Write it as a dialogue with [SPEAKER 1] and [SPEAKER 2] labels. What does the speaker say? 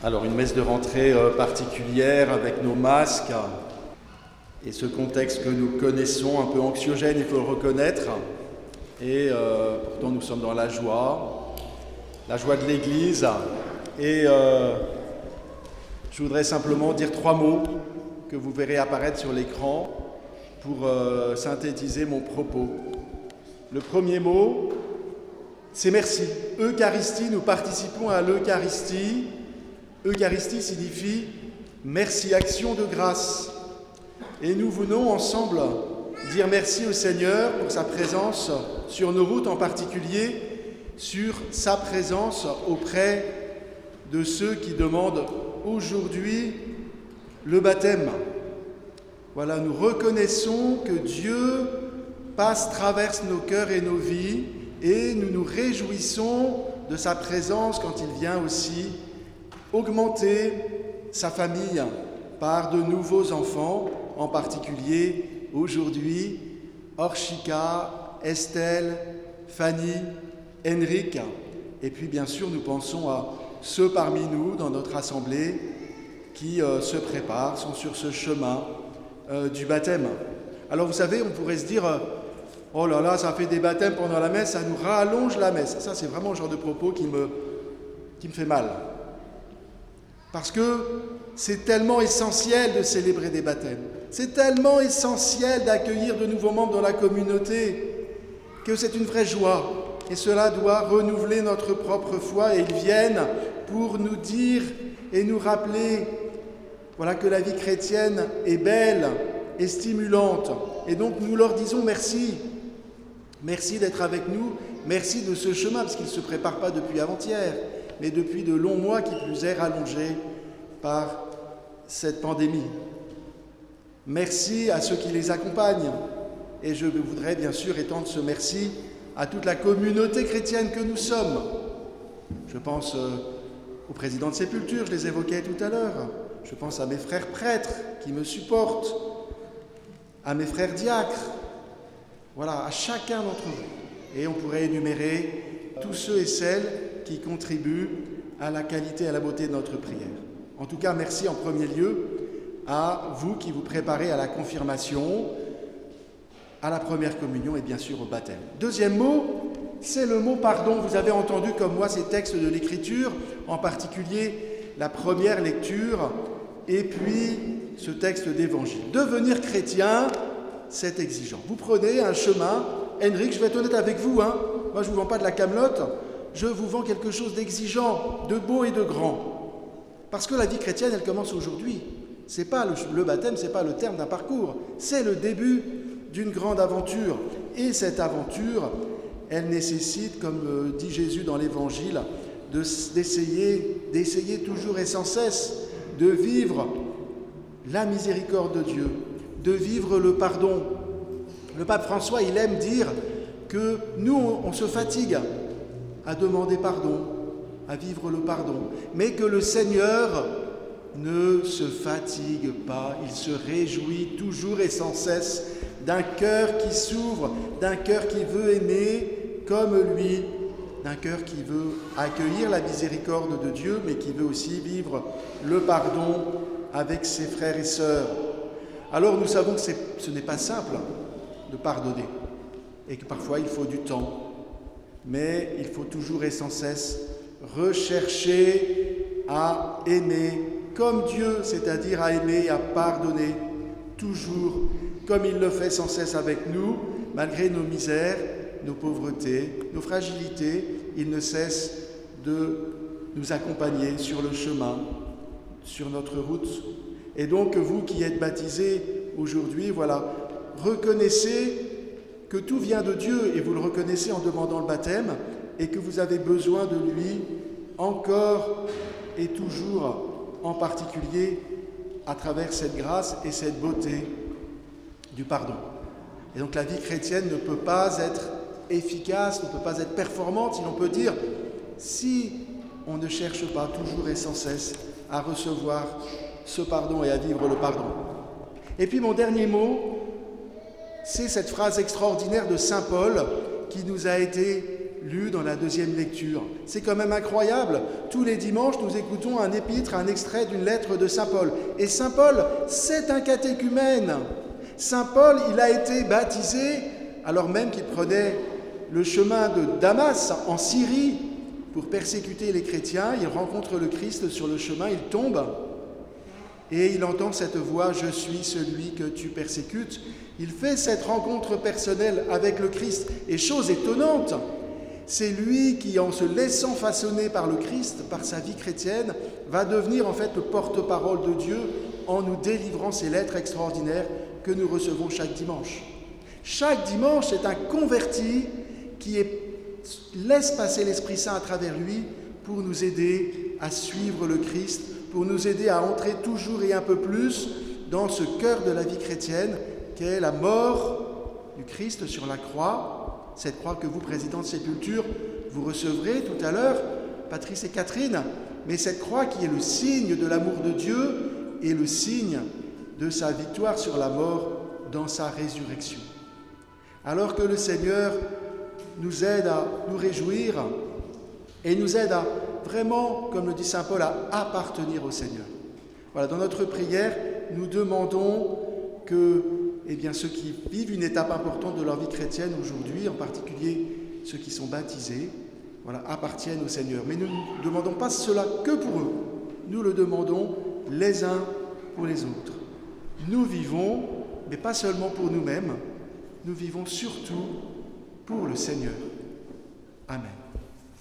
[SPEAKER 1] Alors une messe de rentrée particulière avec nos masques et ce contexte que nous connaissons, un peu anxiogène, il faut le reconnaître. Et pourtant nous sommes dans la joie de l'Église. Et je voudrais simplement dire 3 mots que vous verrez apparaître sur l'écran pour synthétiser mon propos. Le premier mot, c'est merci. Eucharistie, nous participons à l'Eucharistie. Eucharistie signifie merci, action de grâce. Et nous venons ensemble dire merci au Seigneur pour sa présence sur nos routes, en particulier sur sa présence auprès de ceux qui demandent aujourd'hui le baptême. Voilà, nous reconnaissons que Dieu traverse nos cœurs et nos vies, et nous nous réjouissons de sa présence quand il vient aussi augmenter sa famille par de nouveaux enfants, en particulier aujourd'hui Orchika, Estelle, Fanny, Henrik. Et puis bien sûr nous pensons à ceux parmi nous dans notre assemblée qui se préparent, sont sur ce chemin du baptême. Alors vous savez, on pourrait se dire oh là là, ça fait des baptêmes pendant la messe, ça nous rallonge la messe. Ça c'est vraiment le genre de propos qui me fait mal. Parce que c'est tellement essentiel de célébrer des baptêmes. C'est tellement essentiel d'accueillir de nouveaux membres dans la communauté que c'est une vraie joie. Et cela doit renouveler notre propre foi. Et ils viennent pour nous dire et nous rappeler voilà, que la vie chrétienne est belle et stimulante. Et donc nous leur disons merci. Merci d'être avec nous. Merci de ce chemin, parce qu'il ne se prépare pas depuis avant-hier, mais depuis de longs mois, qui plus est rallongés par cette pandémie. Merci à ceux qui les accompagnent. Et je voudrais bien sûr étendre ce merci à toute la communauté chrétienne que nous sommes. Je pense au président de Sépulture, je les évoquais tout à l'heure. Je pense à mes frères prêtres qui me supportent, à mes frères diacres, voilà, à chacun d'entre vous. Et on pourrait énumérer tous ceux et celles qui contribuent à la qualité et à la beauté de notre prière. En tout cas, merci en premier lieu à vous qui vous préparez à la confirmation, à la première communion et bien sûr au baptême. Deuxième mot, c'est le mot pardon. Vous avez entendu comme moi ces textes de l'Écriture, en particulier la première lecture et puis ce texte d'Évangile. Devenir chrétien, c'est exigeant. Vous prenez un chemin. Henrik, je vais être honnête avec vous, moi je ne vous vends pas de la camelote, je vous vends quelque chose d'exigeant, de beau et de grand. Parce que la vie chrétienne, elle commence aujourd'hui. C'est pas le baptême, c'est pas le terme d'un parcours, c'est le début d'une grande aventure. Et cette aventure, elle nécessite, comme dit Jésus dans l'Évangile, d'essayer toujours et sans cesse de vivre la miséricorde de Dieu, de vivre le pardon. Le pape François, il aime dire que nous, on se fatigue à demander pardon, à vivre le pardon, mais que le Seigneur ne se fatigue pas, il se réjouit toujours et sans cesse d'un cœur qui s'ouvre, d'un cœur qui veut aimer comme lui, d'un cœur qui veut accueillir la miséricorde de Dieu, mais qui veut aussi vivre le pardon avec ses frères et sœurs. Alors nous savons que ce n'est pas simple de pardonner, et que parfois il faut du temps, mais il faut toujours et sans cesse rechercher à aimer comme Dieu, c'est-à-dire à aimer et à pardonner, toujours comme il le fait sans cesse avec nous, malgré nos misères, nos pauvretés, nos fragilités, il ne cesse de nous accompagner sur le chemin, sur notre route. Et donc vous qui êtes baptisés aujourd'hui, voilà, reconnaissez que tout vient de Dieu, et vous le reconnaissez en demandant le baptême, et que vous avez besoin de lui encore et toujours, en particulier à travers cette grâce et cette beauté du pardon. Et donc la vie chrétienne ne peut pas être efficace, ne peut pas être performante, si l'on peut dire, si on ne cherche pas toujours et sans cesse à recevoir ce pardon et à vivre le pardon. Et puis mon dernier mot, c'est cette phrase extraordinaire de saint Paul qui nous a été lu dans la deuxième lecture. C'est quand même incroyable. Tous les dimanches, nous écoutons un épître, un extrait d'une lettre de saint Paul. Et saint Paul, c'est un catéchumène. Saint Paul, il a été baptisé alors même qu'il prenait le chemin de Damas en Syrie pour persécuter les chrétiens. Il rencontre le Christ sur le chemin, il tombe et il entend cette voix « Je suis celui que tu persécutes ». Il fait cette rencontre personnelle avec le Christ. Et chose étonnante, c'est lui qui, en se laissant façonner par le Christ, par sa vie chrétienne, va devenir en fait le porte-parole de Dieu en nous délivrant ces lettres extraordinaires que nous recevons chaque dimanche. Chaque dimanche, c'est un converti qui laisse passer l'Esprit Saint à travers lui pour nous aider à suivre le Christ, pour nous aider à entrer toujours et un peu plus dans ce cœur de la vie chrétienne qu'est la mort du Christ sur la croix, cette croix que vous, président de Sépulture, vous recevrez tout à l'heure, Patrice et Catherine, mais cette croix qui est le signe de l'amour de Dieu et le signe de sa victoire sur la mort dans sa résurrection. Alors que le Seigneur nous aide à nous réjouir et nous aide à vraiment, comme le dit saint Paul, à appartenir au Seigneur. Voilà, dans notre prière, nous demandons que ceux qui vivent une étape importante de leur vie chrétienne aujourd'hui, en particulier ceux qui sont baptisés, appartiennent au Seigneur. Mais nous ne demandons pas cela que pour eux. Nous le demandons les uns pour les autres. Nous vivons, mais pas seulement pour nous-mêmes, nous vivons surtout pour le Seigneur. Amen.